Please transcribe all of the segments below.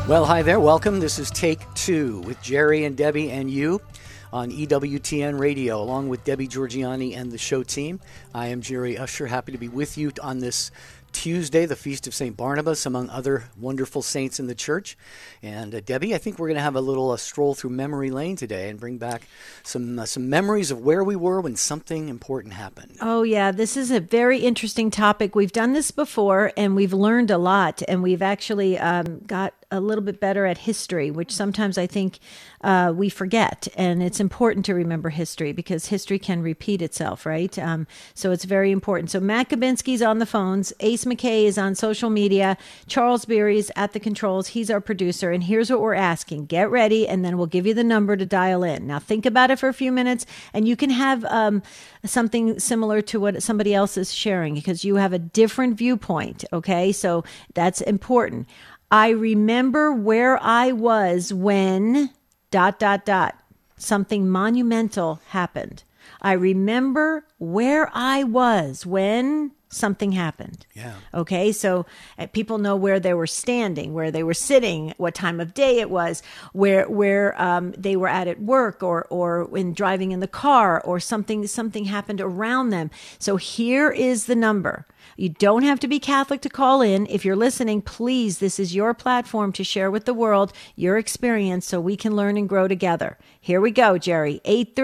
Well, hi there. Welcome. This is Take Two with Jerry and Debbie and you on EWTN Radio, along with Debbie Georgiani and the show team. I am Jerry Usher, happy to be with you on this Tuesday, the Feast of St. Barnabas, among other wonderful saints in the church. And Debbie, I think we're going to have a little stroll through memory lane today and bring back some memories of where we were when something important happened. Oh, yeah. This is a very interesting topic. We've done this before, and we've learned a lot, and we've actually got a little bit better at history, which sometimes I think we forget. And it's important to remember history because history can repeat itself, right? So it's very important. So Matt Gabinski's on the phones. Ace McKay is on social media. Charles Beery's at the controls. He's our producer. And here's what we're asking. Get ready, and then we'll give you the number to dial in. Now, think about it for a few minutes, and you can have something similar to what somebody else is sharing because you have a different viewpoint, okay? So that's important. I remember where I was when ... something monumental happened. I remember where I was when something happened. Yeah. Okay, so people know where they were standing, where they were sitting, what time of day it was, where they were at work, or when driving in the car, or something happened around them. So here is the number. You don't have to be Catholic to call in. If you're listening, please, this is your platform to share with the world your experience so we can learn and grow together. Here we go, Jerry.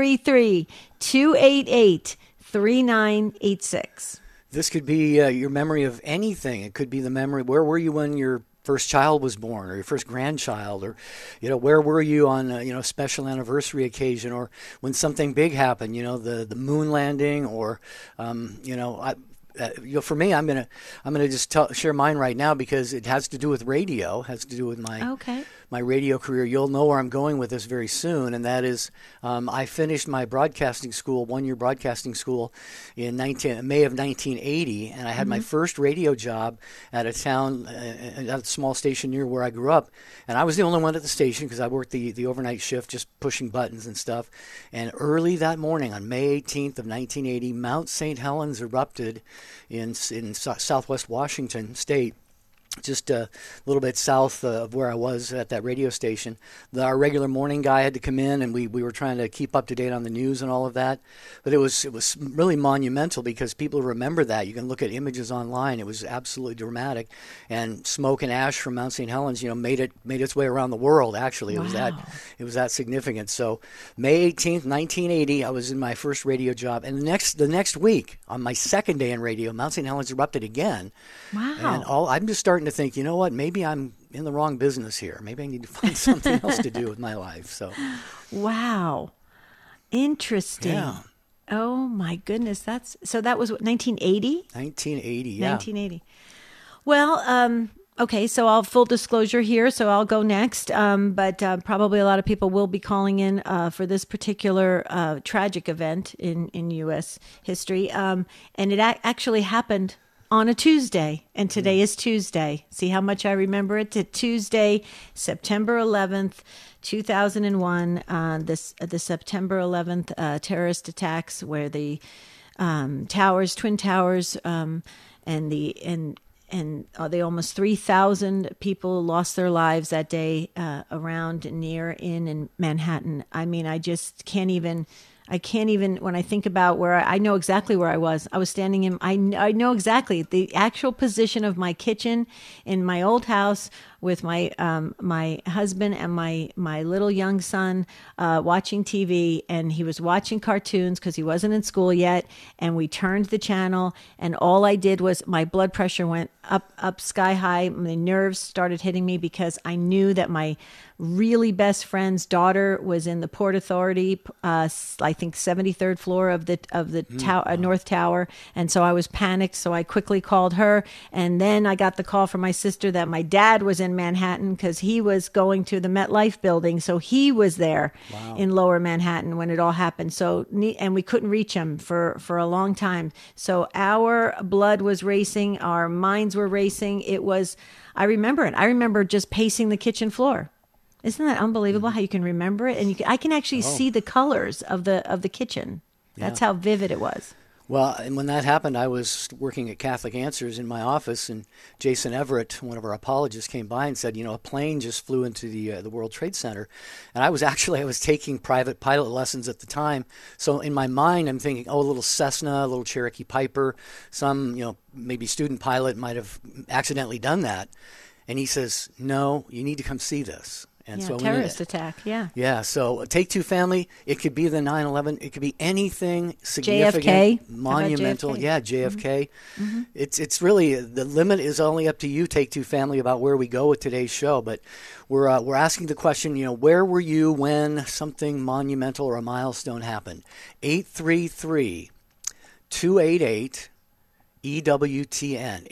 833-288-3986. This could be your memory of anything. It could be the memory. Where were you when your first child was born, or your first grandchild, or where were you on a special anniversary occasion, or when something big happened? The moon landing, or for me, I'm gonna just share mine right now because it has to do with radio. Has to do with my radio career. You'll know where I'm going with this very soon, and that is I finished my broadcasting school, 1-year broadcasting school, in May of 1980, and I had my first radio job at a small station near where I grew up, and I was the only one at the station because I worked the overnight shift, just pushing buttons and stuff. And early that morning, on May 18th of 1980, Mount St. Helens erupted in southwest Washington State, just a little bit south of where I was at that radio station. Our regular morning guy had to come in, and we were trying to keep up to date on the news and all of that. But it was really monumental because people remember that. You can look at images online. It was absolutely dramatic, and smoke and ash from Mount St. Helens, made its way around the world. Actually, it was that significant. So May 18th, 1980, I was in my first radio job, and the next week on my second day in radio, Mount St. Helens erupted again. Wow! And I'm just starting to think, you know what? Maybe I'm in the wrong business here. Maybe I need to find something else to do with my life. So, wow, interesting. Yeah. Oh my goodness, that was 1980. 1980, yeah. 1980. Well, okay, so I'll full disclosure here. So I'll go next, but probably a lot of people will be calling in for this particular tragic event in U.S. history, and it actually happened on a Tuesday, and today is Tuesday. See how much I remember it? To Tuesday, September 11th, 2001, the September 11th terrorist attacks where the Twin Towers, and the almost 3,000 people lost their lives that day around, near, in Manhattan. I mean, I just can't even, when I think about where I know exactly where I was standing I know exactly the actual position of my kitchen in my old house with my my husband and my little young son watching TV, and he was watching cartoons because he wasn't in school yet, and we turned the channel, and all I did was my blood pressure went up sky high. My nerves started hitting me because I knew that my really best friend's daughter was in the Port Authority, I think 73rd floor of the North Tower, and so I was panicked. So I quickly called her, and then I got the call from my sister that my dad was in Manhattan because he was going to the MetLife building, so he was there. Wow. In Lower Manhattan when it all happened. So, and we couldn't reach him for a long time. So our blood was racing, our minds were racing. I remember it. I remember just pacing the kitchen floor. Isn't that unbelievable how you can remember it? And I can actually see the colors of the kitchen. That's how vivid it was. Well, and when that happened, I was working at Catholic Answers in my office, and Jason Everett, one of our apologists, came by and said, a plane just flew into the World Trade Center. And I was taking private pilot lessons at the time. So in my mind, I'm thinking, a little Cessna, a little Cherokee Piper, some, maybe student pilot might have accidentally done that. And he says, no, you need to come see this. And so terrorist attack, Yeah, so Take Two family, it could be the 9/11, it could be anything significant, JFK. monumental. JFK? Yeah, JFK. Mm-hmm. It's really, the limit is only up to you, Take Two family, about where we go with today's show. But we're asking the question, where were you when something monumental or a milestone happened? 833-288 EWTN,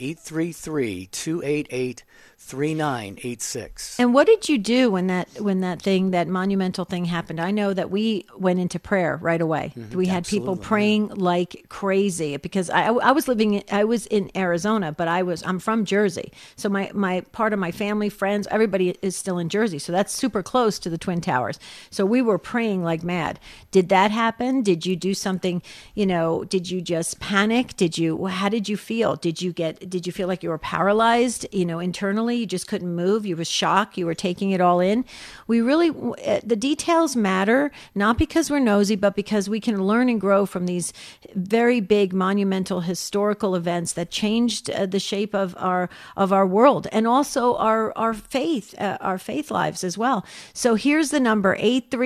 833-288-3986. And what did you do when that monumental thing happened? I know that we went into prayer right away. Mm-hmm, we had people praying like crazy, because I was in Arizona, but I'm from Jersey. So my part of my family, friends, everybody is still in Jersey. So that's super close to the Twin Towers. So we were praying like mad. Did that happen? Did you do something, did you just panic? How did you feel? Did you feel like you were paralyzed, internally? You just couldn't move. You were shocked. You were taking it all in. We really, the details matter, not because we're nosy, but because we can learn and grow from these very big, monumental, historical events that changed the shape of our world, and also our faith lives as well. So here's the number,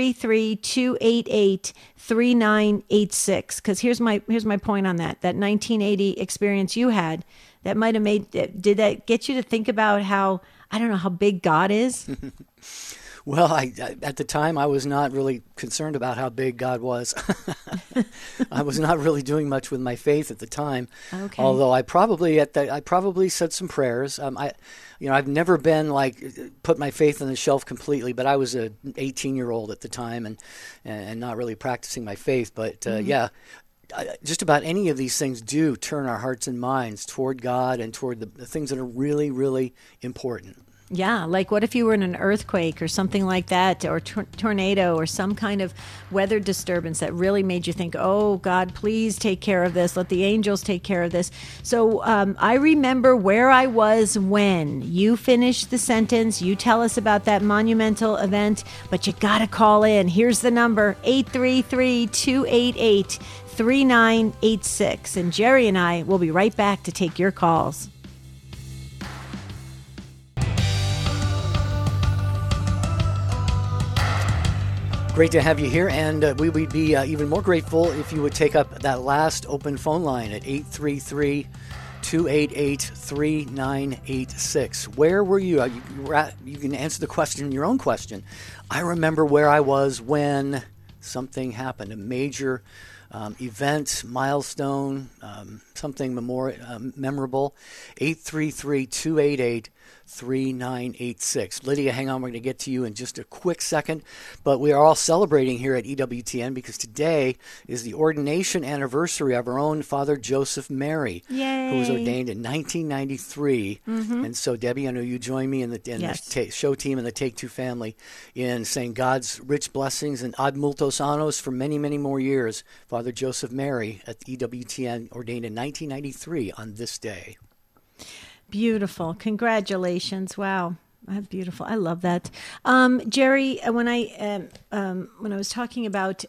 833-288-3986. Because here's my point on that 1980 experience you had. That might have did that get you to think about how big God is? Well, I at the time, I was not really concerned about how big God was. I was not really doing much with my faith at the time. Okay. Although I probably said some prayers. I've never been put my faith on the shelf completely, but I was a 18-year-old at the time and not really practicing my faith. But just about any of these things do turn our hearts and minds toward God and toward the things that are really, really important. Yeah, like what if you were in an earthquake or something like that, or tornado or some kind of weather disturbance that really made you think, oh, God, please take care of this. Let the angels take care of this. So I remember where I was when you finished the sentence. You tell us about that monumental event, but you got to call in. Here's the number, 833-288-3986. And Jerry and I will be right back to take your calls. Great to have you here, and we would be even more grateful if you would take up that last open phone line at 833-288-3986. Where were you? You can answer the question, your own question. I remember where I was when something happened, a major event, milestone, something memorable. 833-288-3986. Lydia, hang on. We're going to get to you in just a quick second. But we are all celebrating here at EWTN because today is the ordination anniversary of our own Father Joseph Mary, Yay. Who was ordained in 1993. Mm-hmm. And so, Debbie, I know you join me in the show team and the Take Two family in saying God's rich blessings and ad multos annos for many, many more years. Father Joseph Mary at EWTN, ordained in 1993 on this day. Beautiful. Congratulations. Wow. Beautiful. I love that. Jerry, when I was talking about,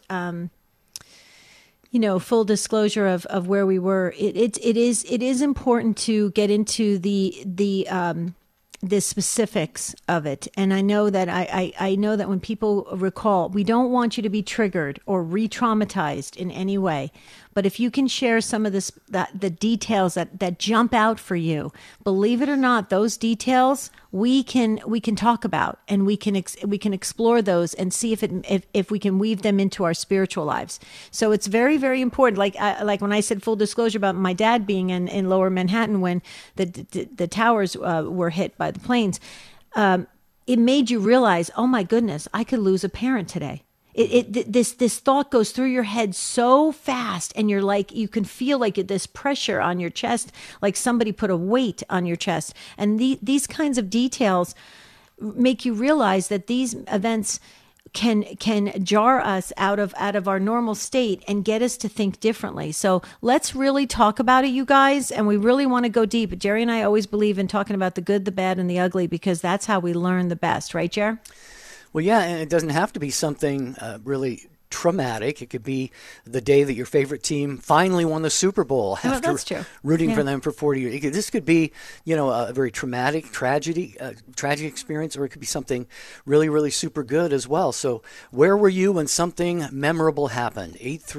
full disclosure of where we were, it is important to get into the specifics of it. And I know that I know that when people recall, we don't want you to be triggered or re-traumatized in any way. But if you can share some of the details that jump out for you, believe it or not, those details we can talk about, and we can explore those and see if we can weave them into our spiritual lives. So it's very, very important. Like when I said full disclosure about my dad being in Lower Manhattan when the towers were hit by the planes, it made you realize, oh my goodness, I could lose a parent today. This thought goes through your head so fast, and you're like, you can feel like this pressure on your chest, like somebody put a weight on your chest. And these kinds of details make you realize that these events can jar us out of our normal state and get us to think differently. So let's really talk about it, you guys. And we really want to go deep. Jerry and I always believe in talking about the good, the bad, and the ugly, because that's how we learn the best. Right, Jer? Well, yeah, and it doesn't have to be something really traumatic. It could be the day that your favorite team finally won the Super Bowl after rooting for them for 40 years. This could be, a very tragic experience, or it could be something really, really super good as well. So where were you when something memorable happened?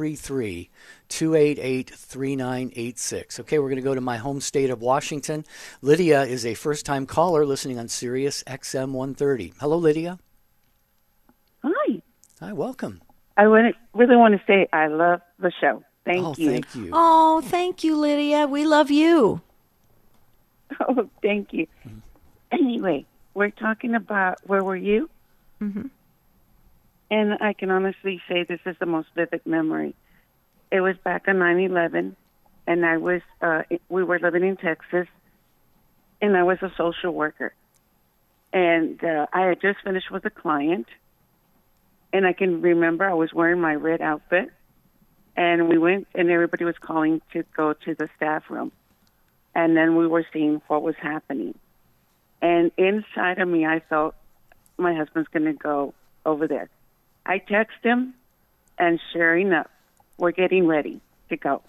833-288-3986. Okay, we're going to go to my home state of Washington. Lydia is a first-time caller listening on Sirius XM 130. Hello, Lydia. Hi. Hi, welcome. I really want to say I love the show. Thank you. Thank you. Oh, thank you, Lydia. We love you. Oh, thank you. Mm-hmm. Anyway, we're talking about where were you? Mm-hmm. And I can honestly say this is the most vivid memory. It was back on 9/11, and we were living in Texas, and I was a social worker. And I had just finished with a client. And I can remember I was wearing my red outfit, and we went, and everybody was calling to go to the staff room. And then we were seeing what was happening. And inside of me, I felt my husband's going to go over there. I text him, and sure enough, we're getting ready to go.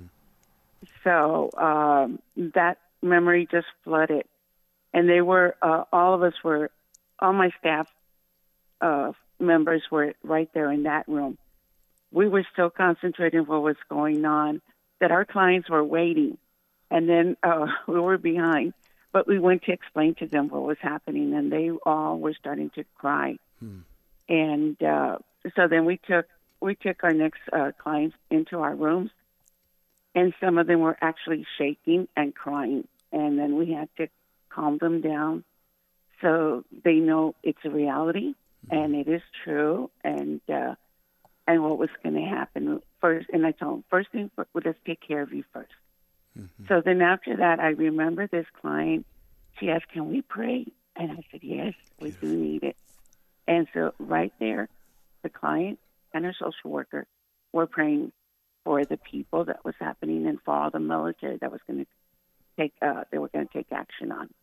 So that memory just flooded. And they were, all my staff members were right there in that room. We were still concentrating on what was going on, that our clients were waiting, and then we were behind. But we went to explain to them what was happening, and they all were starting to cry. And so then we took our next clients into our rooms, and some of them were actually shaking and crying. And then we had to calm them down so they know it's a reality. And it is true, and what was going to happen first. And I told them, first thing, let's take care of you first. Mm-hmm. So then after that, I remember this client, she asked, can we pray? And I said, yes, we do need it. And so right there, the client and her social worker were praying for the people that was happening and for all the military that was going to they were going to take action on.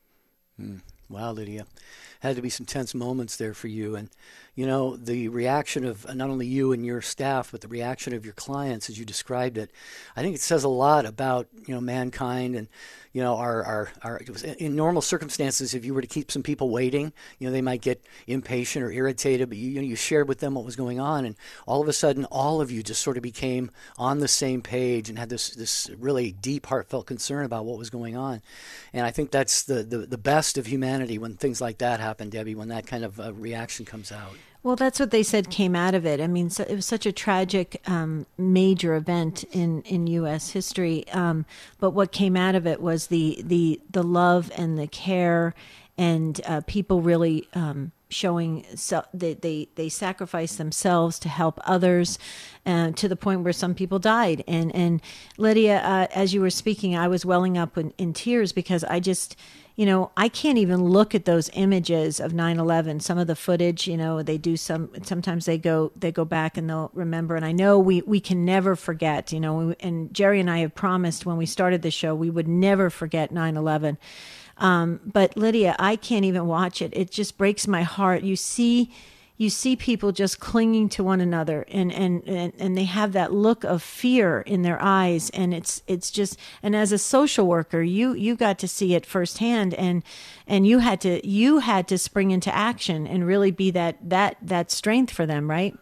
Wow, Lydia. Had to be some tense moments there for you. And, the reaction of not only you and your staff, but the reaction of your clients as you described it, I think it says a lot about, mankind and, our in normal circumstances, if you were to keep some people waiting, they might get impatient or irritated, but you shared with them what was going on. And all of a sudden, all of you just sort of became on the same page and had this really deep, heartfelt concern about what was going on. And I think that's the best of humanity when things like that happen, Debbie, when that kind of reaction comes out. Well, that's what they said came out of it. I mean, it was such a tragic, major event in U.S. history. But what came out of it was the love and the care, and people really showing they sacrificed themselves to help others, to the point where some people died. And Lydia, as you were speaking, I was welling up in tears because I just. I can't even look at those images of 9/11. Some of the footage, they do sometimes they go back and they'll remember. And I know we can never forget, and Jerry and I have promised when we started the show, we would never forget 9/11. But Lydia, I can't even watch it. It just breaks my heart. You see people just clinging to one another, and they have that look of fear in their eyes, and it's just. And as a social worker, you got to see it firsthand, and you had to spring into action and really be that strength for them, right?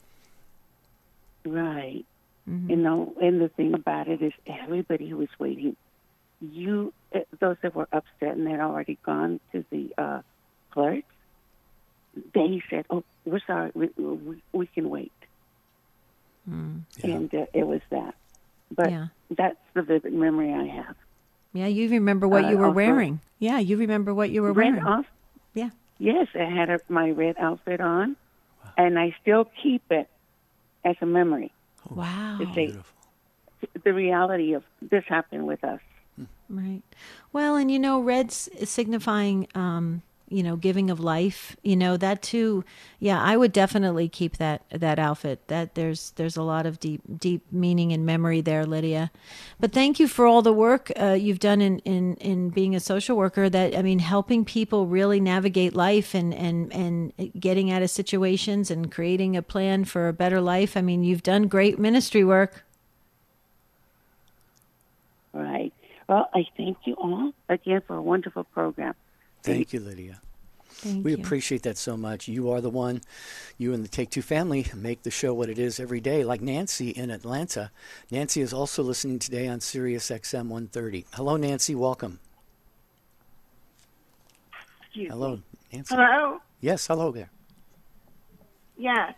Right. Mm-hmm. And the thing about it is, everybody who was waiting, those that were upset and had already gone to the clerks. They said, "Oh, we're sorry. We can wait." And it was that. But that's the vivid memory I have. Yeah, you remember what you were wearing. Yeah, you remember what you were wearing. Yeah. Yes, I had my red outfit on, and I still keep it as a memory. Wow. To say the reality of this happened with us. Right. Well, and red's signifying giving of life, that too. Yeah, I would definitely keep that outfit. That there's a lot of deep meaning and memory there, Lydia. But thank you for all the work you've done in being a social worker. Helping people really navigate life and getting out of situations and creating a plan for a better life. You've done great ministry work. Right. Well, I thank you all again for a wonderful program. Thank you, Lydia. We appreciate that so much. You are the one, you and the Take Two family make the show what it is every day. Like Nancy in Atlanta. Nancy is also listening today on Sirius XM 130. Hello, Nancy. Welcome. Hello, Nancy. Hello? Yes, hello there. Yes.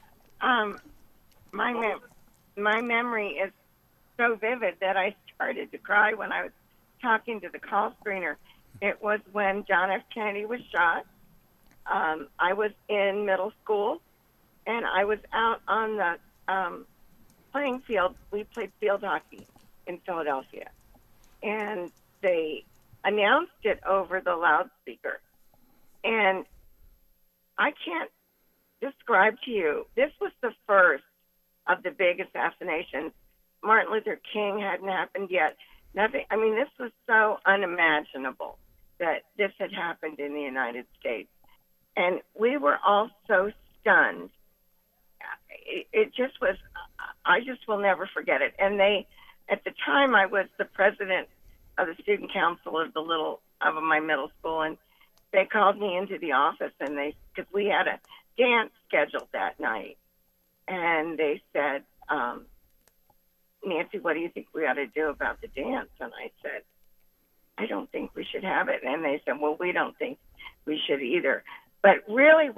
My memory is so vivid that I started to cry when I was talking to the call screener. It was when John F. Kennedy was shot. I was in middle school, and I was out on the playing field. We played field hockey in Philadelphia, and they announced it over the loudspeaker. And I can't describe to you, this was the first of the big assassinations. Martin Luther King hadn't happened yet. Nothing. This was so unimaginable that this had happened in the United States. And we were all so stunned. It just was, I just will never forget it. And at the time, I was the president of the student council of my middle school, and they called me into the office, and because we had a dance scheduled that night, and they said, Nancy, what do you think we ought to do about the dance? And I said, I don't think we should have it. And they said, well, we don't think we should either. But really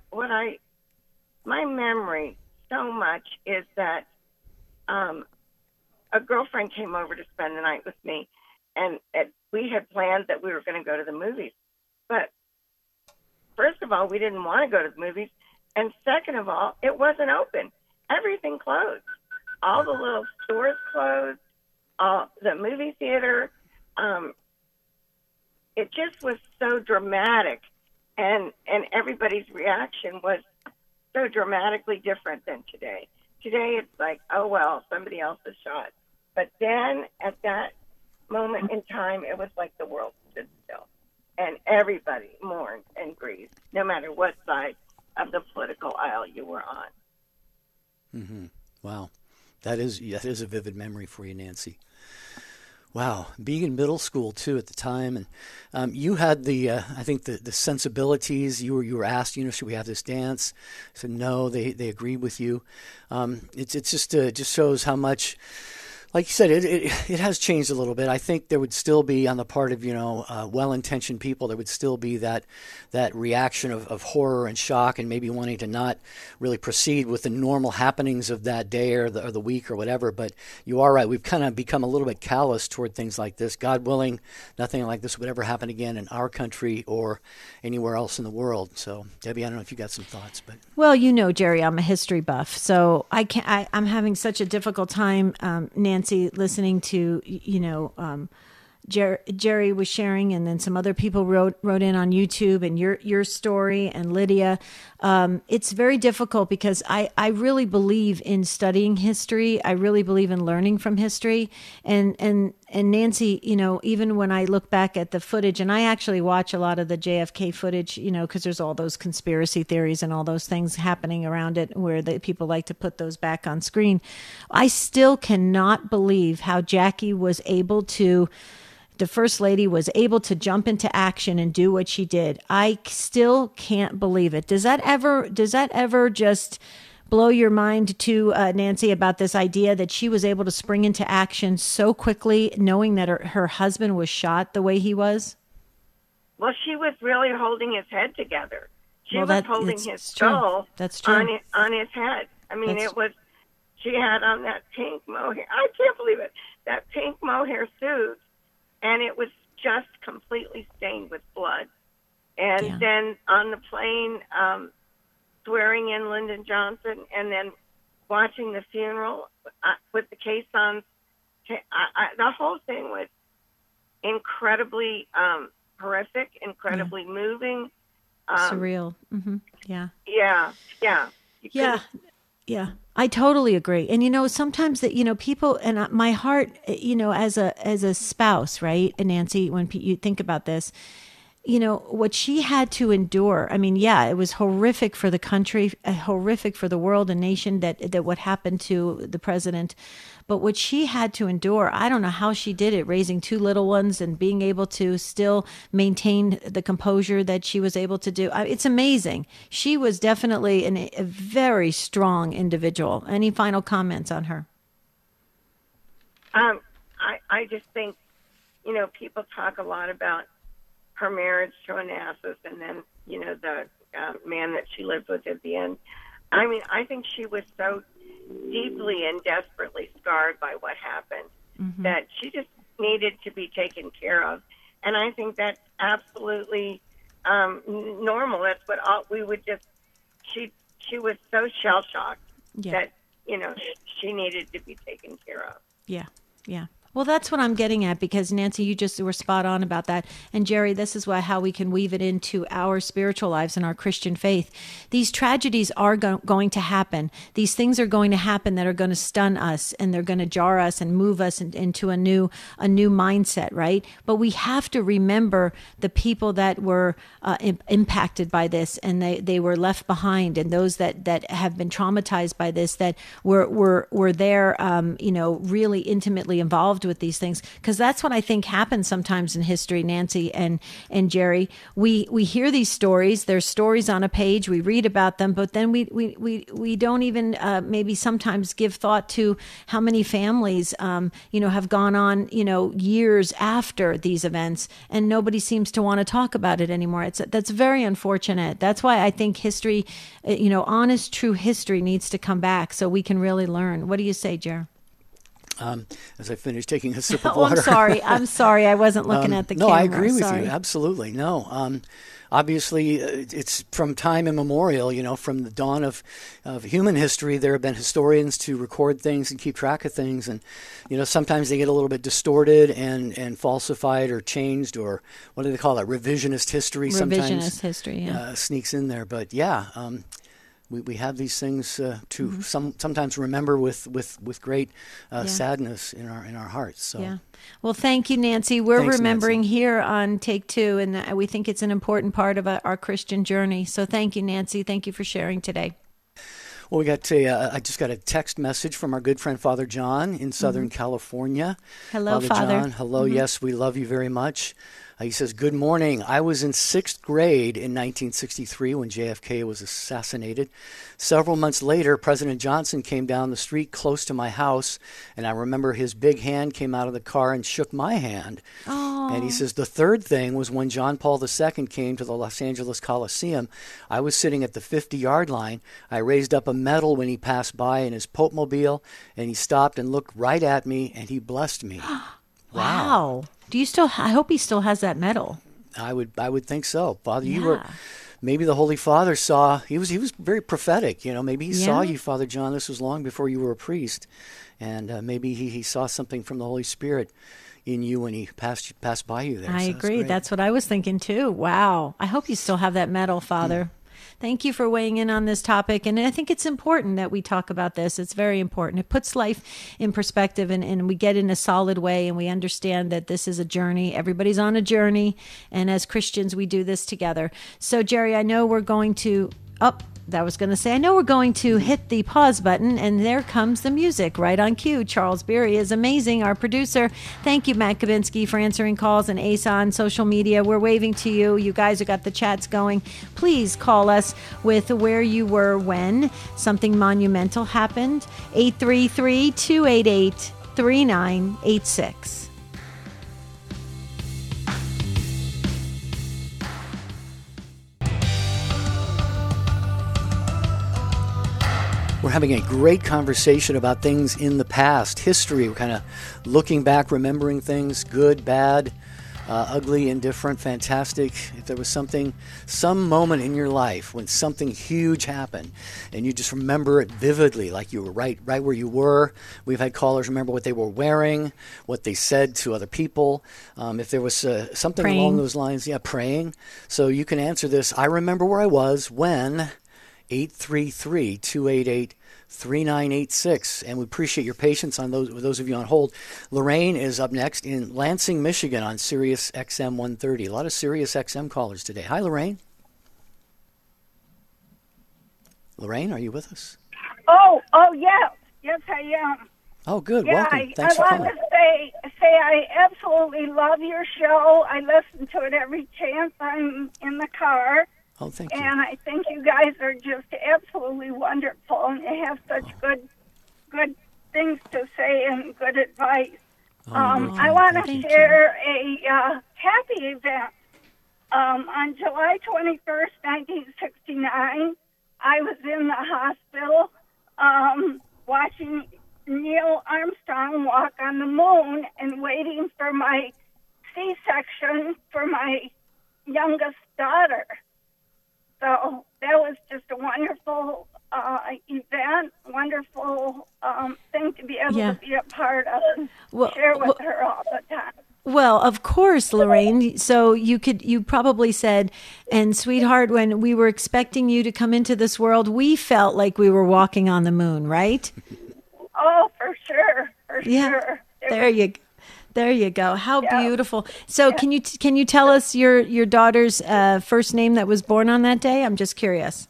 my memory so much is that a girlfriend came over to spend the night with me, and we had planned that we were going to go to the movies. But first of all, we didn't want to go to the movies. And second of all, it wasn't open. Everything closed. All the little stores closed, the movie theater. It just was so dramatic. And everybody's reaction was so dramatically different than today. Today it's like, oh, well, somebody else is shot. But then at that moment in time, it was like the world stood still. And everybody mourned and grieved, no matter what side of the political aisle you were on. Mm-hmm. Wow. That is a vivid memory for you, Nancy. Wow, being in middle school too at the time, and you had I think the sensibilities. You were asked, should we have this dance? I said no. They agreed with you. It's just shows how much. Like you said, it has changed a little bit. I think there would still be, on the part of well-intentioned people, there would still be that reaction of horror and shock, and maybe wanting to not really proceed with the normal happenings of that day or the week or whatever. But you are right; we've kind of become a little bit callous toward things like this. God willing, nothing like this would ever happen again in our country or anywhere else in the world. So, Debbie, I don't know if you got some thoughts, but well, Jerry, I'm a history buff, so I'm having such a difficult time, Nancy, listening to Jerry was sharing, and then some other people wrote in on YouTube, and your story, and Lydia. It's very difficult because I really believe in studying history. I really believe in learning from history. And Nancy, even when I look back at the footage, and I actually watch a lot of the JFK footage, because there's all those conspiracy theories and all those things happening around it where people like to put those back on screen. I still cannot believe how Jackie was able to, the First Lady was able to jump into action and do what she did. I still can't believe it. Does that ever just blow your mind too, Nancy, about this idea that she was able to spring into action so quickly, knowing that her husband was shot the way he was? Well, she was really holding his head together. She was holding his skull on his head. She had on that pink mohair. I can't believe it. That pink mohair suit. And it was just completely stained with blood. And then on the plane, swearing in Lyndon Johnson, and then watching the funeral with the caissons. The whole thing was incredibly horrific, incredibly moving. Surreal. Mm-hmm. Yeah. Yeah. Yeah. I totally agree. And sometimes that people, and my heart, as a spouse, right, and Nancy, when you think about this, what she had to endure. I mean, yeah, it was horrific for the country, horrific for the world and nation that what happened to the president. But what she had to endure, I don't know how she did it, raising two little ones and being able to still maintain the composure that she was able to do. It's amazing. She was definitely a very strong individual. Any final comments on her? I just think, people talk a lot about her marriage to Onassis and then, the man that she lived with at the end. I mean, I think she was so deeply and desperately scarred by what happened that she just needed to be taken care of. And I think that's absolutely normal. That's what we would just, she was so shell-shocked that, she needed to be taken care of. Yeah. Well, that's what I'm getting at, because Nancy, you just were spot on about that. And Jerry, this is how we can weave it into our spiritual lives and our Christian faith. These tragedies are going to happen. These things are going to happen that are going to stun us, and they're going to jar us and move us into a new mindset, right? But we have to remember the people that were impacted by this, and they were left behind, and those that have been traumatized by this, that were there, really intimately involved with these things, because that's what I think happens sometimes in history, Nancy and Jerry. We hear these stories. There's stories on a page. We read about them, but then we don't even maybe sometimes give thought to how many families have gone on years after these events, and nobody seems to want to talk about it anymore. That's very unfortunate. That's why I think history, honest, true history needs to come back so we can really learn. What do you say, Jer? As I finish taking a sip of water. I'm sorry. I wasn't looking at the camera. No, I agree with you. Absolutely. No. Obviously, it's from time immemorial, from the dawn of human history, there have been historians to record things and keep track of things. And, sometimes they get a little bit distorted and falsified or changed, or what do they call that? Revisionist history. Revisionist history, yeah. Sneaks in there. But, yeah. We have these things to sometimes remember with great sadness in our hearts. So. Yeah. Well, thank you, Nancy. Thanks, remembering Nancy. Here on Take Two, and we think it's an important part of our Christian journey. So thank you, Nancy. Thank you for sharing today. Well, I just got a text message from our good friend Father John in Southern California. Hello, Father John. Hello. Yes, we love you very much. He says, good morning. I was in 6th grade in 1963 when JFK was assassinated. Several months later, President Johnson came down the street close to my house, and I remember his big hand came out of the car and shook my hand. Oh. And he says, the third thing was when John Paul II came to the Los Angeles Coliseum. I was sitting at the 50-yard line. I raised up a medal when he passed by in his Pope Mobile, and he stopped and looked right at me, and he blessed me. Wow. Do you still? I hope he still has that medal. I would think so, Father. You were, maybe the Holy Father saw. He was very prophetic. Maybe he saw you, Father John. This was long before you were a priest, and maybe he saw something from the Holy Spirit in you when he passed by you there. I agree. That's what I was thinking too. Wow. I hope you still have that medal, Father. Thank you for weighing in on this topic. And I think it's important that we talk about this. It's very important. It puts life in perspective, and we get in a solid way, and we understand that this is a journey. Everybody's on a journey. And as Christians, we do this together. So, Jerry, I know we're going to I know we're going to hit the pause button, and there comes the music right on cue. Charles Beery is amazing, our producer. Thank you, Matt Kabinski, for answering calls, and Asa on social media. We're waving to you. You guys have got the chats going. Please call us with where you were when something monumental happened. 833-288-3986. We're having a great conversation about things in the past, history. We're kind of looking back, remembering things, good, bad, ugly, indifferent, fantastic. If there was some moment in your life when something huge happened and you just remember it vividly, like you were right where you were. We've had callers remember what they were wearing, what they said to other people. If there was something praying along those lines, praying. So you can answer this. I remember where I was when 833-288-3986, and we appreciate your patience on those of you on hold. Lorraine is up next in Lansing, Michigan on Sirius XM 130. A lot of Sirius XM callers today. Hi, Lorraine. Lorraine, are you with us? Oh, yes, I am. Oh, good. Yeah, Welcome. Thanks for calling. calling. I want to say I absolutely love your show. I listen to it every chance I'm in the car. Oh, thank you. And I think you guys are just absolutely wonderful, and you have such good things to say and good advice. I want to share a happy event. On July 21st, 1969, I was in the hospital watching Neil Armstrong walk on the moon and waiting for my C-section for my youngest daughter. So that was just a wonderful event, wonderful thing to be able to be a part of and share with her all the time. Well, of course, Lorraine. So you probably said, and sweetheart, when we were expecting you to come into this world, we felt like we were walking on the moon, right? Oh, for sure. Sure. There you go. How beautiful. So can you tell us your daughter's first name that was born on that day? I'm just curious.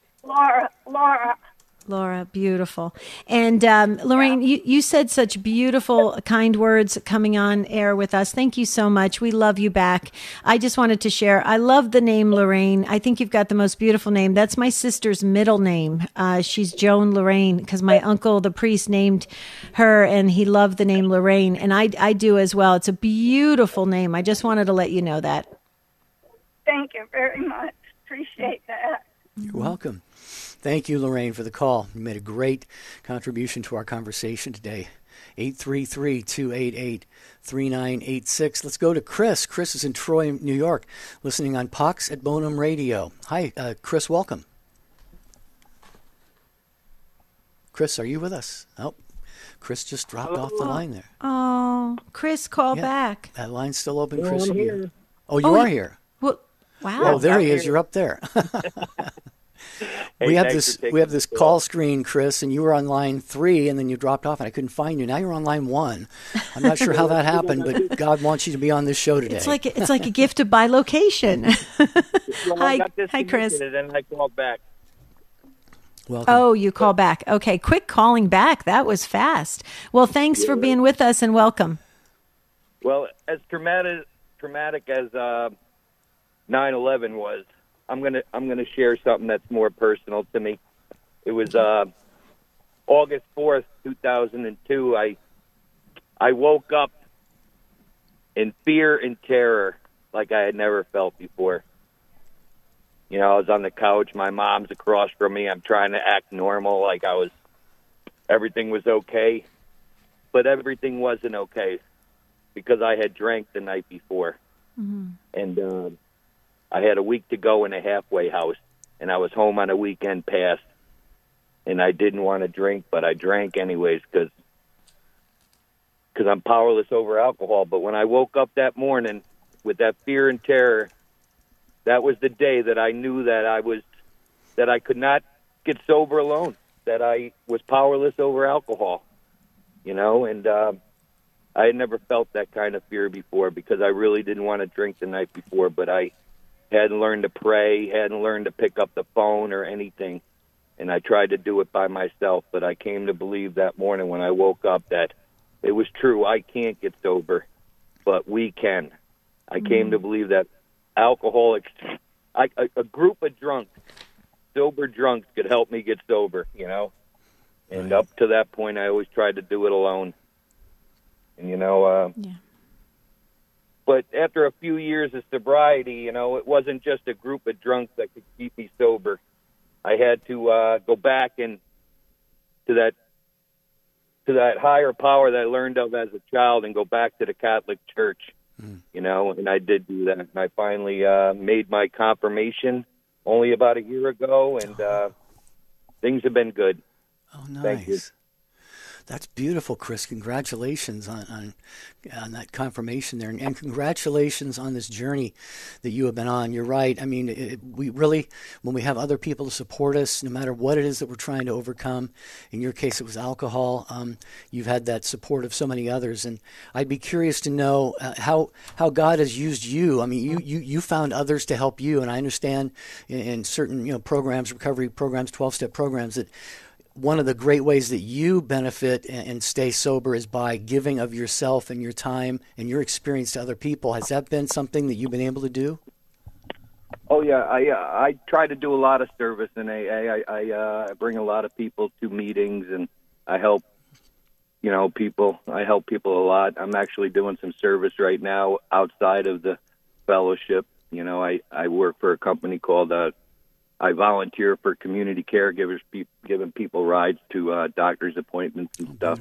Laura, beautiful. And Lorraine, you said such beautiful, kind words coming on air with us. Thank you so much. We love you back. I just wanted to share, I love the name Lorraine. I think you've got the most beautiful name. That's my sister's middle name. She's Joan Lorraine because my uncle, the priest, named her, and he loved the name Lorraine. And I do as well. It's a beautiful name. I just wanted to let you know that. Thank you very much. Appreciate that. You're welcome. Thank you, Lorraine, for the call. You made a great contribution to our conversation today. 833-288-3986. Let's go to Chris. Chris is in Troy, New York, listening on Pax et Bonum Radio. Hi, Chris, welcome. Chris, are you with us? Oh, Chris just dropped off the line there. Oh, Chris, call back. That line's still open, Chris. I'm here. Oh, you are here. Well, wow. Oh, there he is. You're up there. Hey, we have this call screen, Chris, and you were on line 3, and then you dropped off, and I couldn't find you. Now you're on line 1. I'm not sure how that happened, but God wants you to be on this show today. It's like a gift of bilocation. Hi, Chris. And then I called back. Welcome. Oh, you call back. Okay, quick calling back. That was fast. Well, thanks for being with us, and welcome. Well, as traumatic as 9/11 was, I'm gonna share something that's more personal to me. It was August 4th, 2002. I woke up in fear and terror like I had never felt before. You know, I was on the couch. My mom's across from me. I'm trying to act normal, like everything was okay, but everything wasn't okay because I had drank the night before, and I had a week to go in a halfway house, and I was home on a weekend pass, and I didn't want to drink, but I drank anyways because I'm powerless over alcohol. But when I woke up that morning with that fear and terror, that was the day that I knew that I could not get sober alone, that I was powerless over alcohol, you know, and I had never felt that kind of fear before because I really didn't want to drink the night before, but I hadn't learned to pray, hadn't learned to pick up the phone or anything, and I tried to do it by myself, but I came to believe that morning when I woke up that it was true. I can't get sober, but we can. I came to believe that alcoholics, a group of drunks, sober drunks could help me get sober, you know, and up to that point, I always tried to do it alone, and, you know, but after a few years of sobriety, you know, it wasn't just a group of drunks that could keep me sober. I had to go back and to that higher power that I learned of as a child and go back to the Catholic Church you know, and I did do that. And I finally made my confirmation only about a year ago, and things have been good. Oh, nice. Thank you. That's beautiful, Chris. Congratulations on that confirmation there, and congratulations on this journey that you have been on. You're right. I mean, we really, when we have other people to support us, no matter what it is that we're trying to overcome, in your case it was alcohol, you've had that support of so many others. And I'd be curious to know how God has used you. I mean, you found others to help you, and I understand in certain programs, recovery programs, 12-step programs, that one of the great ways that you benefit and stay sober is by giving of yourself and your time and your experience to other people. Has that been something that you've been able to do? Oh yeah, I try to do a lot of service in AA. I bring a lot of people to meetings, and I help people. I help people a lot. I'm actually doing some service right now outside of the fellowship. I work for a company called I volunteer for community caregivers, giving people rides to doctor's appointments and stuff.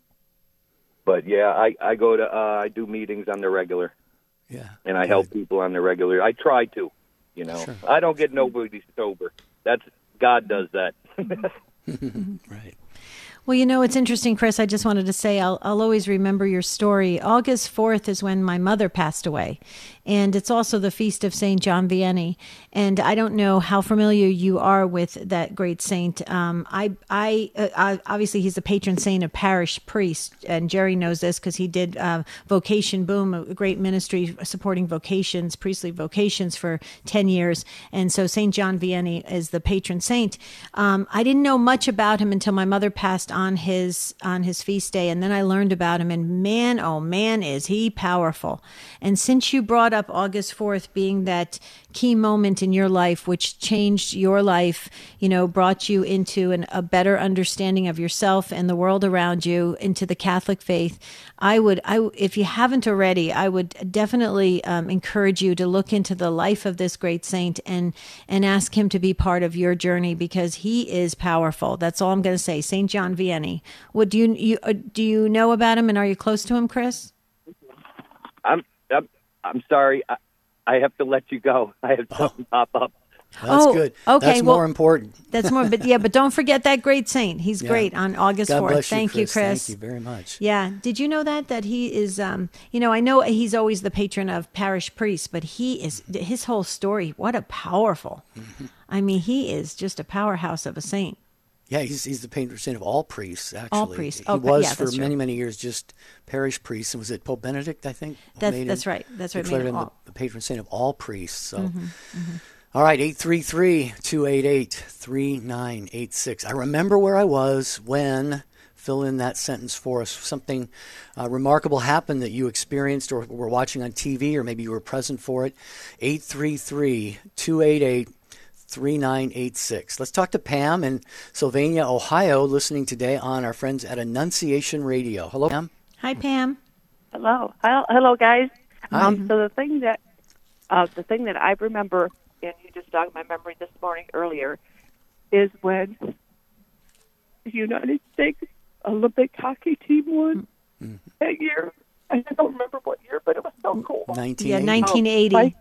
But yeah, I go to I do meetings on the regular. Yeah, and I help people on the regular. I try to, Sure. I don't get nobody sober. That's God does that. Right. Well, it's interesting, Chris. I just wanted to say I'll always remember your story. August 4th is when my mother passed away, and it's also the feast of St. John Vianney. And I don't know how familiar you are with that great saint. I obviously he's the patron saint of parish priests, and Jerry knows this because he did Vocation Boom, a great ministry supporting vocations, priestly vocations for 10 years. And so St. John Vianney is the patron saint. I didn't know much about him until my mother passed on his feast day, and then I learned about him, and man, oh man, is he powerful. And since you brought up August 4th being that key moment in your life which changed your life, brought you into a better understanding of yourself and the world around you, into the Catholic faith, if you haven't already, I would definitely encourage you to look into the life of this great saint and ask him to be part of your journey, because he is powerful. That's all I'm going to say. St. John Vianney. What do you know about him, and are you close to him, Chris? I'm sorry. I have to let you go. I have something pop up. That's good. Okay, that's more important. That's more, but don't forget that great saint. He's great on August 4th. Bless Thank you, Chris. Thank you very much. Yeah. Did you know that he is, I know he's always the patron of parish priests, but his whole story, what a powerful, I mean, he is just a powerhouse of a saint. Yeah, he's the patron saint of all priests, actually. All priests. He was for many, many years just parish priests. And was it Pope Benedict, I think? That's right. Declared him the patron saint of all priests. So, All right, 833-288-3986. I remember where I was when, fill in that sentence for us, something remarkable happened that you experienced or were watching on TV, or maybe you were present for it. 833-288-3986. Let's talk to Pam in Sylvania, Ohio, listening today on our friends at Annunciation Radio. Hello, Pam. Hi, Pam. Hello, guys. Hi. So the thing that I remember, and you just jogged my memory this morning earlier, is when the United States Olympic hockey team won that year. I don't remember what year, but it was so cool. 1980.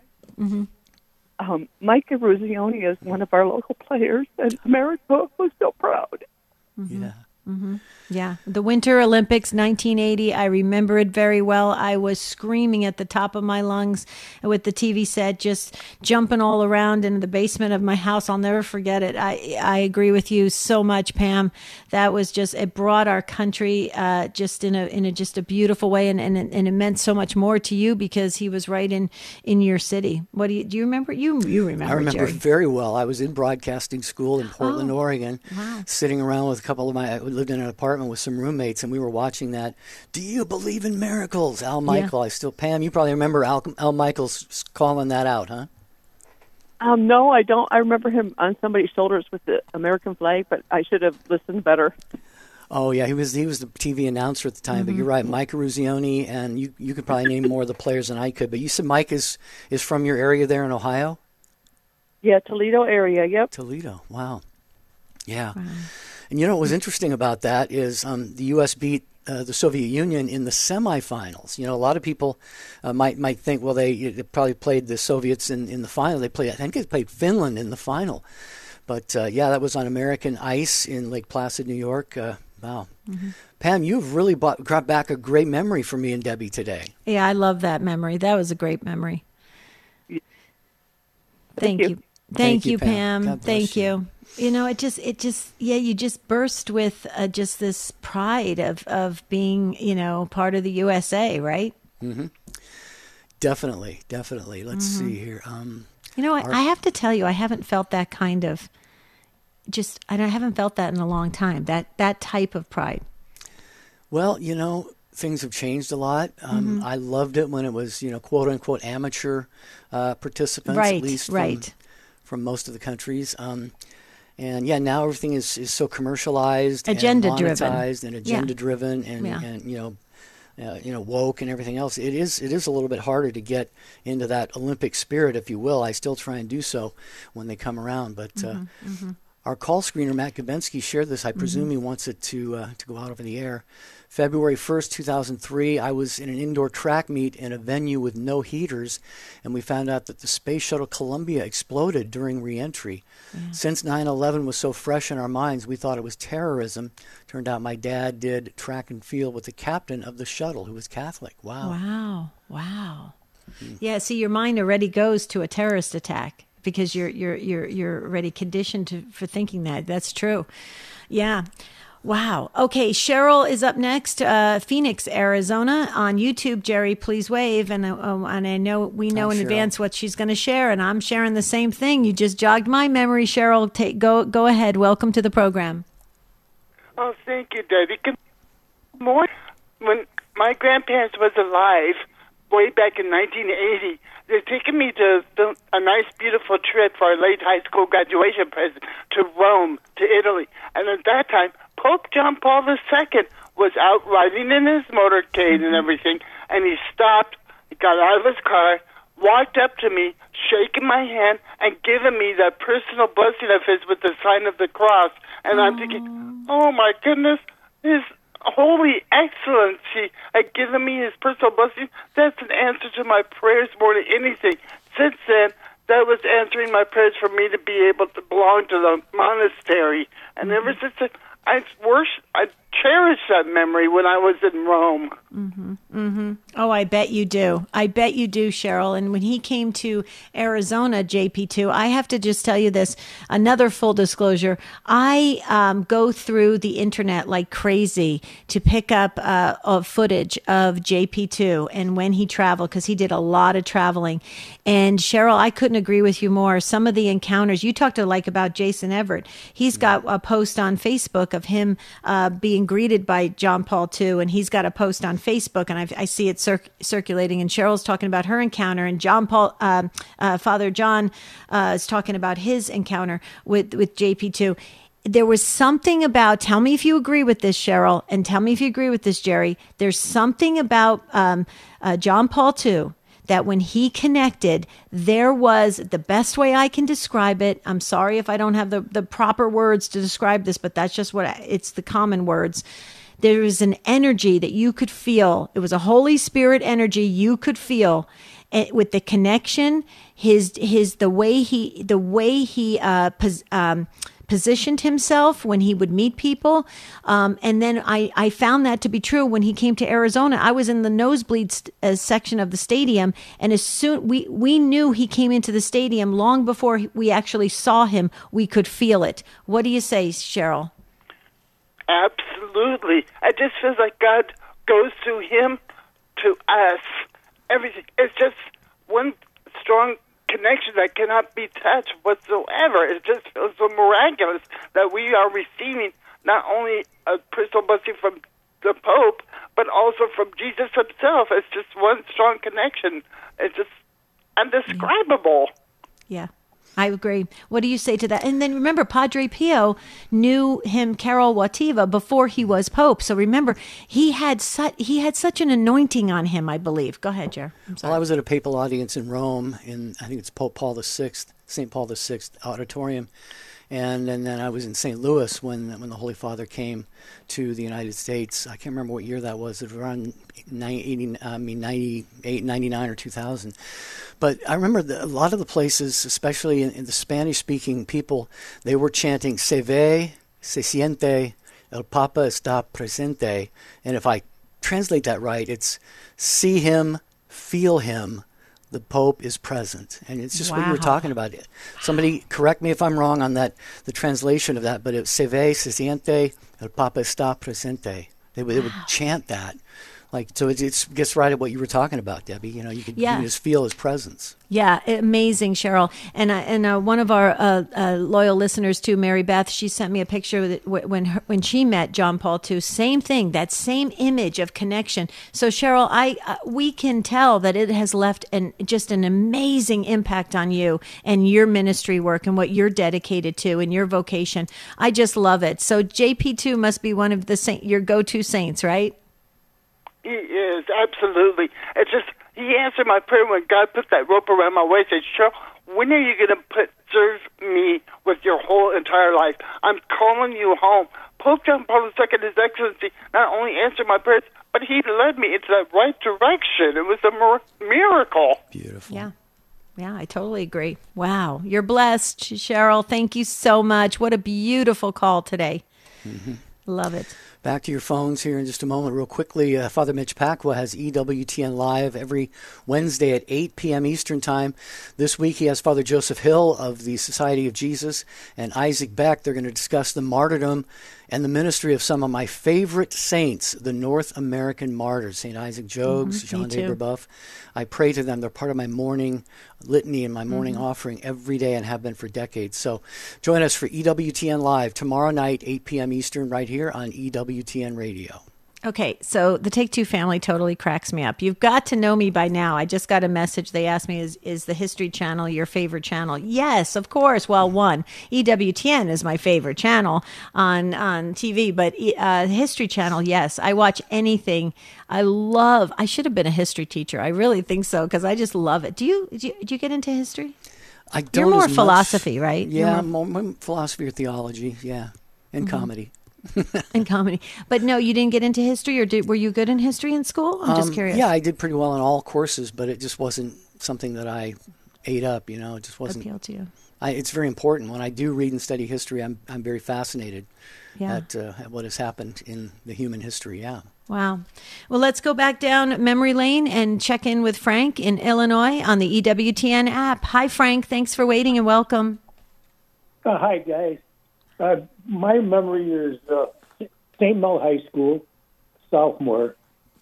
Mike Eruzione is one of our local players, and America was so proud. Yeah. Yeah, the Winter Olympics, 1980. I remember it very well. I was screaming at the top of my lungs with the TV set, just jumping all around in the basement of my house. I'll never forget it. I agree with you so much, Pam. That was just, it brought our country just in a just a beautiful way, and it meant so much more to you because he was right in your city. What do you remember? You remember? I remember Jerry. very well. I was in broadcasting school in Portland, Oregon, sitting around with a couple of I lived in an apartment with some roommates, and we were watching that. Do you believe in miracles? Al Michael. Yeah. Pam, you probably remember Al Michael's calling that out, huh? No, I don't. I remember him on somebody's shoulders with the American flag, but I should have listened better. Oh yeah, he was the TV announcer at the time. But you're right, Mike Eruzione, and you could probably name more of the players than I could. But you said Mike is from your area there in Ohio? Yeah, Toledo area. Yep. Toledo. Wow. Yeah. Wow. And what was interesting about that is the U.S. beat the Soviet Union in the semifinals. You know, a lot of people might think, well, they probably played the Soviets in the final. I think they played Finland in the final. But yeah, that was on American ice in Lake Placid, New York. Wow. Mm-hmm. Pam, you've really brought back a great memory for me and Debbie today. Yeah, I love that memory. That was a great memory. Thank you. Thank you, Pam. Thank you. You know, it just, you just burst with just this pride of being, you know, part of the USA, right? Mm-hmm. Definitely. Let's see here. You know, I have to tell you, I haven't felt that kind of, I haven't felt that in a long time, that type of pride. Well, you know, things have changed a lot. I loved it when it was, you know, quote unquote amateur participants, right, at least from most of the countries. And yeah, now everything is so commercialized, agenda and monetized, driven, and agenda driven, and you know, woke and everything else. It is a little bit harder to get into that Olympic spirit, if you will. I still try and do so when they come around, but. Our call screener, Matt Gabensky, shared this. I presume he wants it to go out over the air. February 1st, 2003, I was in an indoor track meet in a venue with no heaters, and we found out that the Space Shuttle Columbia exploded during re-entry. Yeah. Since 9/11 was so fresh in our minds, we thought it was terrorism. Turned out my dad did track and field with the captain of the shuttle, who was Catholic. Wow. Yeah, see, your mind already goes to a terrorist attack, because you're already conditioned for thinking that. That's true. Yeah. Wow. Okay, Cheryl is up next. Phoenix, Arizona, on YouTube. Jerry, please wave. And I know we know in advance what she's going to share, and I'm sharing the same thing. You just jogged my memory, Cheryl. Go ahead. Welcome to the program. Oh, thank you, Debbie. Good morning. When my grandparents was alive, way back in 1980. They're taking me to a nice, beautiful trip for our late high school graduation present to Rome, to Italy. And at that time, Pope John Paul II was out riding in his motorcade and everything, and he stopped, he got out of his car, walked up to me, shaking my hand, and giving me that personal blessing of his with the sign of the cross. And I'm thinking, oh my goodness, his Holy Excellency had given me his personal blessing. That's an answer to my prayers more than anything. Since then, that was answering my prayers for me to be able to belong to the monastery. And ever since then, I cherish that memory when I was in Rome. Oh, I bet you do. I bet you do, Cheryl. And when he came to Arizona, JP2, I have to just tell you this, another full disclosure. I go through the internet like crazy to pick up footage of JP2 and when he traveled, because he did a lot of traveling. And Cheryl, I couldn't agree with you more. Some of the encounters, you talked about Jason Everett. He's got a post on Facebook of him being greeted by John Paul II, and he's got a post on Facebook, and I see it circulating, and Cheryl's talking about her encounter, and Father John is talking about his encounter with JP2. There was something about, tell me if you agree with this, Cheryl, and tell me if you agree with this, Jerry. There's something about John Paul II that when he connected, there was, the best way I can describe it, I'm sorry if I don't have the proper words to describe this, but that's just it's the common words. There was an energy that you could feel. It was a Holy Spirit energy you could feel with the connection, the way he positioned himself when he would meet people. And then I found that to be true when he came to Arizona. I was in the nosebleed section of the stadium, and as soon we knew he came into the stadium long before we actually saw him. We could feel it. What do you say, Cheryl? Absolutely. It just feels like God goes through him to us. Everything. It's just one strong connection that cannot be touched whatsoever. It just feels so miraculous that we are receiving not only a personal blessing from the Pope, but also from Jesus himself. It's just one strong connection. It's just indescribable. Yeah. I agree. What do you say to that? And then remember, Padre Pio knew him, Karol Wojtyła, before he was Pope. So remember, he had such an anointing on him, I believe. Go ahead, Jer. Well, I was at a papal audience in Rome, in I think it's Pope Paul VI, St. Paul VI auditorium, And then I was in St. Louis when the Holy Father came to the United States. I can't remember what year that was. It was around 98, 99, or 2000. But I remember a lot of the places, especially in the Spanish-speaking people, they were chanting "Se ve, se siente, el Papa está presente." And if I translate that right, it's "see him, feel him, the Pope is present." And it's just what you were talking about. Somebody correct me if I'm wrong on that, the translation of that, but it's "se ve, se siente, el Papa está presente." They would chant that. Like, so it gets right at what you were talking about, Debbie. You can just feel his presence. Yeah, amazing, Cheryl. And one of our loyal listeners too, Mary Beth, she sent me a picture when she met John Paul II. Same thing, that same image of connection. So Cheryl, we can tell that it has left just an amazing impact on you and your ministry work and what you're dedicated to and your vocation. I just love it. So JP2 must be one of your go-to saints, right? He is, absolutely. It's just, he answered my prayer when God put that rope around my waist and said, "Cheryl, when are you going to serve me with your whole entire life? I'm calling you home." Pope John Paul II, His Excellency, not only answered my prayers, but he led me into the right direction. It was a miracle. Beautiful. Yeah. Yeah, I totally agree. Wow. You're blessed, Cheryl. Thank you so much. What a beautiful call today. Mm-hmm. Love it. Back to your phones here in just a moment. Real quickly, Father Mitch Pacwa has EWTN Live every Wednesday at 8 p.m. Eastern Time. This week he has Father Joseph Hill of the Society of Jesus and Isaac Beck. They're going to discuss the martyrdom and the ministry of some of my favorite saints, the North American martyrs, St. Isaac Jogues, Jean de Brebeuf. I pray to them. They're part of my morning litany and my morning offering every day and have been for decades. So join us for EWTN Live tomorrow night, 8 p.m. Eastern, right here on EWTN Radio. Okay, so the Take-Two family totally cracks me up. You've got to know me by now. I just got a message. They asked me, is the History Channel your favorite channel? Yes, of course. Well, EWTN is my favorite channel on TV, but History Channel, yes. I watch anything. I should have been a history teacher. I really think so, because I just love it. Do you get into history? I don't. You're more philosophy, right? Yeah, more philosophy or theology, yeah, and comedy. In comedy. But no, you didn't get into history, or were you good in history in school? I'm just curious. Yeah, I did pretty well in all courses, but it just wasn't something that I ate up, It just wasn't. Appeal to you. It's very important. When I do read and study history, I'm very fascinated at what has happened in the human history, yeah. Wow. Well, let's go back down memory lane and check in with Frank in Illinois on the EWTN app. Hi, Frank. Thanks for waiting and welcome. Hi, guys. My memory is St. Mel High School, sophomore,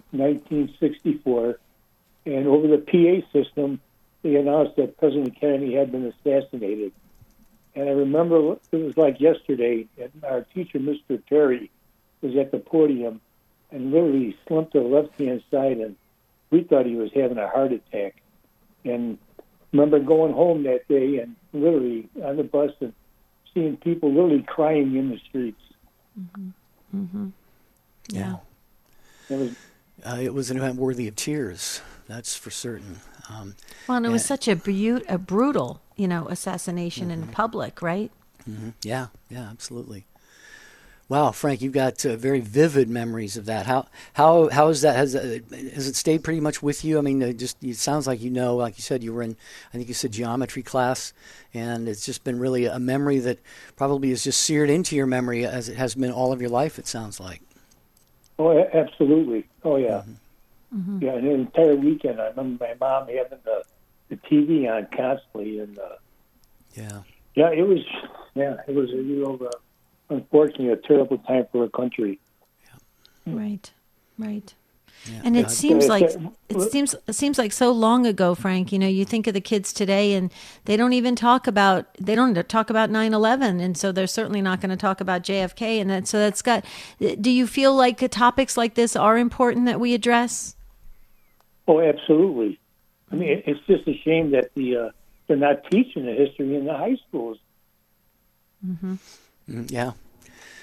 1964, and over the PA system, they announced that President Kennedy had been assassinated. And I remember it was like yesterday, and our teacher, Mr. Terry, was at the podium and literally slumped to the left-hand side, and we thought he was having a heart attack. And I remember going home that day and literally on the bus and seeing people literally crying in the streets. Mm-hmm. Mm-hmm. Yeah. It was an event worthy of tears, that's for certain. Well, and it was such a brutal, assassination in public, right? Mm-hmm. Yeah, absolutely. Wow, Frank, you've got very vivid memories of that. How is that? Has it stayed pretty much with you? I mean, it sounds like like you said, you were in, I think you said geometry class, and it's just been really a memory that probably is just seared into your memory as it has been all of your life, it sounds like. Oh, absolutely. Oh, yeah. Mm-hmm. Yeah, and the entire weekend, I remember my mom having the TV on constantly, and it was a real, unfortunately, a terrible time for our country. Yeah. Right. Yeah. And it seems like so long ago, Frank. You think of the kids today, and they don't talk about 9/11, and so they're certainly not going to talk about JFK. And so that's got. Do you feel like topics like this are important that we address? Oh, absolutely. I mean, it's just a shame that they're not teaching the history in the high schools. Mm-hmm. Yeah.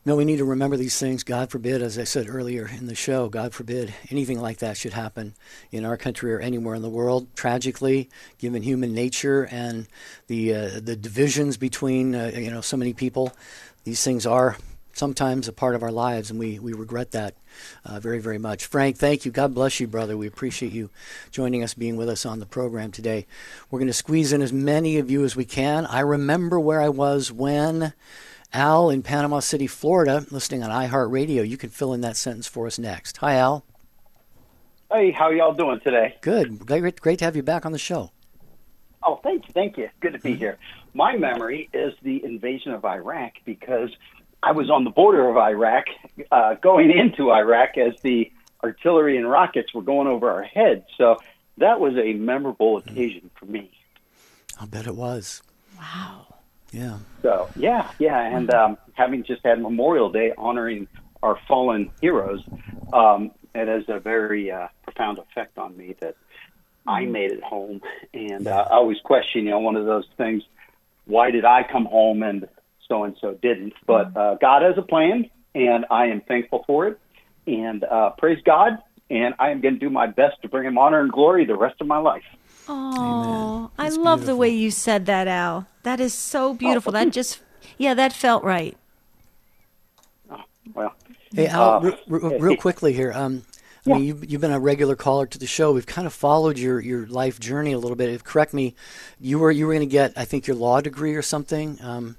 No, we need to remember these things. God forbid, as I said earlier in the show, God forbid anything like that should happen in our country or anywhere in the world. Tragically, given human nature and the divisions between so many people, these things are sometimes a part of our lives, and we regret that very, very much. Frank, thank you. God bless you, brother. We appreciate you joining us, being with us on the program today. We're going to squeeze in as many of you as we can. I remember where I was when Al in Panama City, Florida, listening on iHeartRadio. You can fill in that sentence for us next. Hi, Al. Hey, how y'all doing today? Good. Great to have you back on the show. Oh, thank you. Good to be here. My memory is the invasion of Iraq, because I was on the border of Iraq, going into Iraq as the artillery and rockets were going over our heads. So that was a memorable occasion for me. I'll bet it was. Wow. Yeah. So, yeah. And having just had Memorial Day honoring our fallen heroes, it has a very profound effect on me that I made it home. And I always question, one of those things, why did I come home and so-and-so didn't? But God has a plan, and I am thankful for it. And praise God, and I am going to do my best to bring him honor and glory the rest of my life. Oh, I love beautiful. The way you said that, Al. That is so beautiful. That felt right. Oh, well. Hey, Al, real quickly here. I mean, you've been a regular caller to the show. We've kind of followed your life journey a little bit. Correct me. You were going to get, I think, your law degree or something.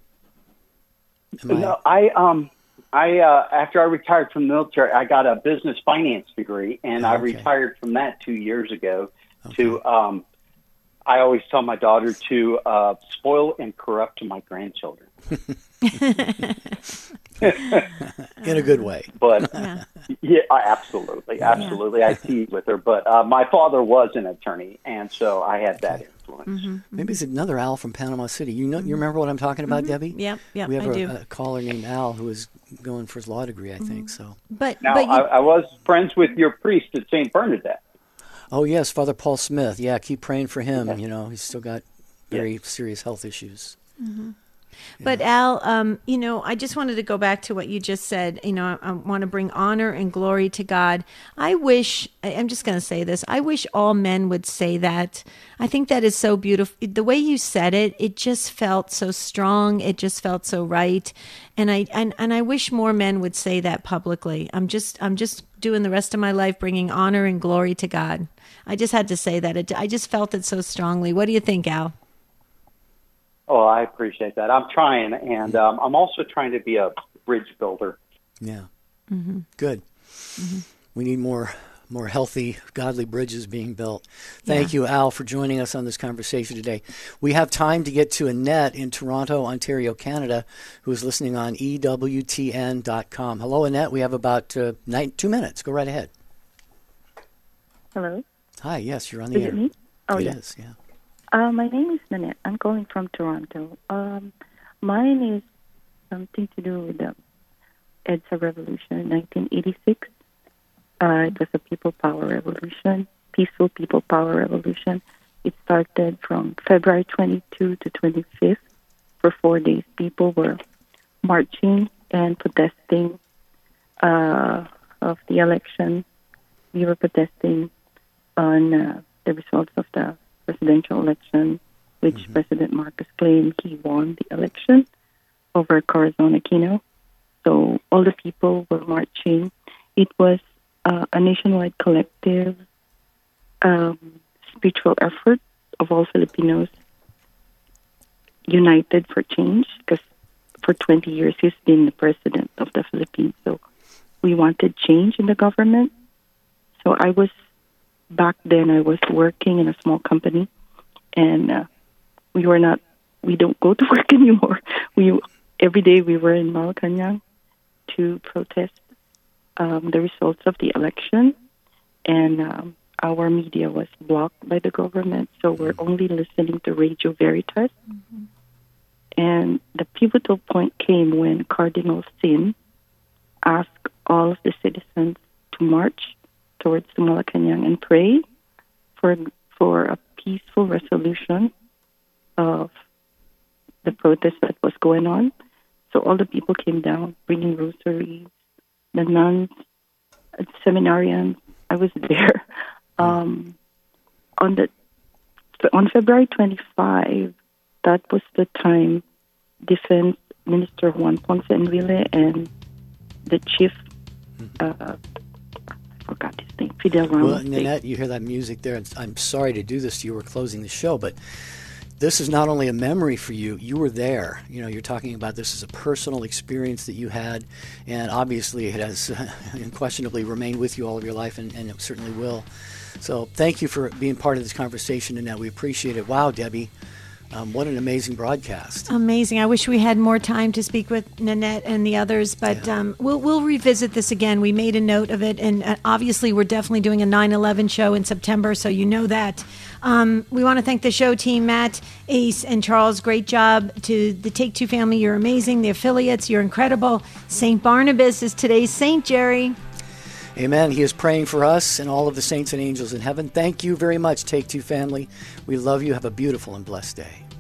I after I retired from the military, I got a business finance degree, and I retired from that 2 years ago. To I always tell my daughter to spoil and corrupt my grandchildren. In a good way. But absolutely. I tease with her. But my father was an attorney, and so I had that influence. Mm-hmm. Maybe it's another Al from Panama City. You remember what I'm talking about, Debbie? Yep, we have I do. A caller named Al who is going for his law degree, I think. So. I was friends with your priest at St. Bernadette. Oh, yes, Father Paul Smith. Yeah, keep praying for him. He's still got very serious health issues. Mm-hmm. Yeah. But Al, I just wanted to go back to what you just said. I want to bring honor and glory to God. I'm just going to say this. I wish all men would say that. I think that is so beautiful. The way you said it, it just felt so strong. It just felt so right. And I wish more men would say that publicly. I'm just doing the rest of my life bringing honor and glory to God. I just had to say that. I just felt it so strongly. What do you think, Al? Oh, I appreciate that. I'm trying, and I'm also trying to be a bridge builder. Yeah. Mm-hmm. Good. Mm-hmm. We need more healthy, godly bridges being built. Thank you, Al, for joining us on this conversation today. We have time to get to Annette in Toronto, Ontario, Canada, who is listening on EWTN.com. Hello, Annette. We have about 2 minutes. Go right ahead. Hello. Hi. Yes, you're on the air. Is it me? Oh, it yes. is, yeah. My name is Nanette. I'm calling from Toronto. Mine is something to do with the EDSA Revolution in 1986. It was a people power revolution, peaceful people power revolution. It started from February 22 to 25th. For 4 days, people were marching and protesting of the election. We were protesting on the results of the presidential election, which President Marcos claimed he won the election over Corazon Aquino. So all the people were marching. It was a nationwide collective spiritual effort of all Filipinos united for change, because for 20 years he's been the president of the Philippines. So we wanted change in the government. So back then I was working in a small company, and we don't go to work anymore. Every day we were in Malacanang to protest the results of the election, and our media was blocked by the government, so we're only listening to Radio Veritas. Mm-hmm. And the pivotal point came when Cardinal Sin asked all of the citizens to march towards the Malacanang and pray for a peaceful resolution of the protest that was going on. So all the people came down, bringing rosaries, the nuns, seminarians. I was there. On February 25, that was the time Defense Minister Juan Ponce Enrile and the chief, I forgot his name, Fidel Ramos. Well, Nanette, you hear that music there. I'm sorry to do this to you. We're closing the show, but this is not only a memory for you. You were there. You're talking about this as a personal experience that you had, and obviously it has unquestionably remained with you all of your life, and it certainly will. So thank you for being part of this conversation, Nanette. We appreciate it. Wow, Debbie. What an amazing broadcast. Amazing. I wish we had more time to speak with Nanette and the others, but we'll revisit this again. We made a note of it, and obviously we're definitely doing a 9/11 show in September, so you know that. We want to thank the show team, Matt, Ace, and Charles. Great job. To the Take Two family, you're amazing. The affiliates, you're incredible. St. Barnabas is today's saint, Jerry. Amen. He is praying for us and all of the saints and angels in heaven. Thank you very much, Take Two family. We love you. Have a beautiful and blessed day.